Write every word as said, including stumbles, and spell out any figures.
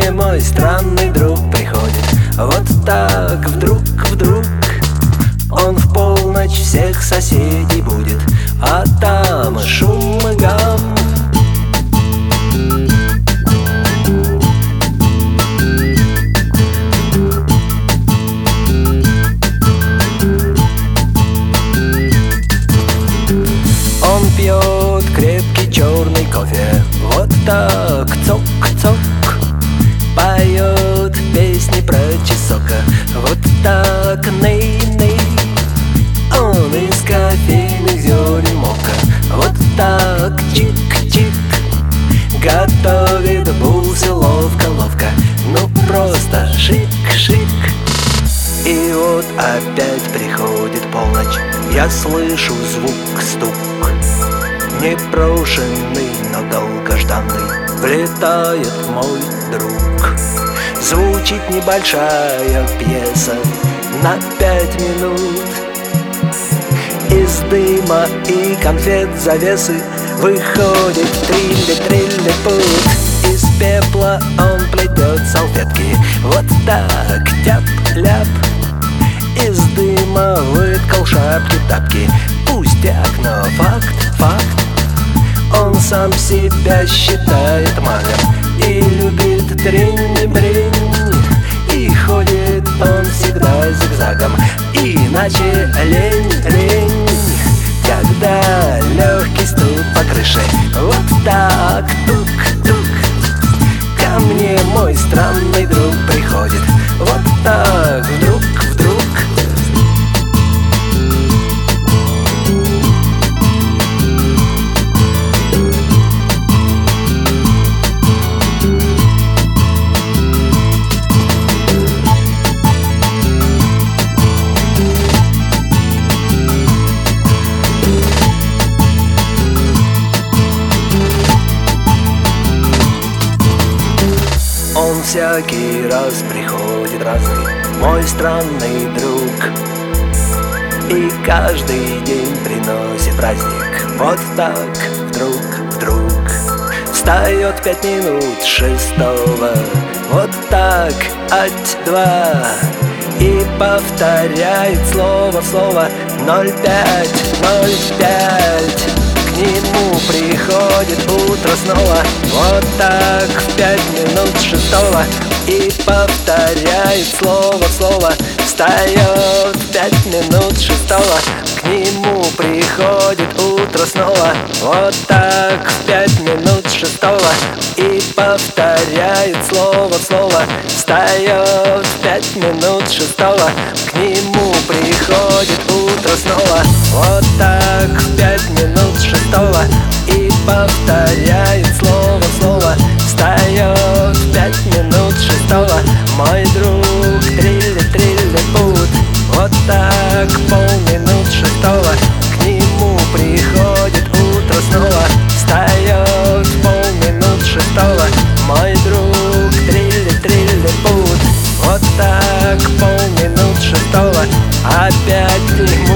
мне мой странный друг приходит. Вот так вдруг, вдруг он в полночь всех соседей будет, а там шум и гам. Он пьет крепкий черный кофе, вот так цок-цок, поет песни про чесока, вот так ней-ней. Он из кофейных зерен мока, вот так чик-чик, готовит бусы ловко-ловко, ну просто шик-шик. И вот опять приходит полночь, я слышу звук, стук, непрошенный, но долгожданный, влетает мой друг. Звучит небольшая пьеса на пять минут. Из дыма и конфет завесы выходит трилли-трилли-пут. Из пепла он плетет салфетки, вот так тяп-ляп. Из дыма выткал шапки-тапки, пустяк, но факт, факт. Он сам себя считает магом и любит тринь-бринь. И ходит он всегда зигзагом, иначе лень-лень. Когда легкий стук по крыше, вот так тук-тук, ко мне мой странный друг приходит, вот так вдруг, вдруг. Он всякий раз приходит разный, мой странный друг, и каждый день приносит праздник, вот так вдруг, вдруг. Встает пять минут шестого, вот так ать-два, и повторяет слово в слово ноль пять, ноль пять. К нему приходит утро снова, вот так в пять минут шестого, и повторяет слово в слово. Встает в пять минут шестого, к нему приходит утро снова, вот так в пять минут шестого, и повторяет слово в слово. Встает в пять минут шестого, к нему приходит утро снова, вот так в пять минут шестого, и повторяет слово в слово. Встает в пять минут шестого, мой друг, трилли-трилли-пут. Вот так полминут шестого, к нему приходит утро снова. Встает в полминут шестого, мой друг, трилли-трилли-пут. Вот так полминут шестого, опять к нему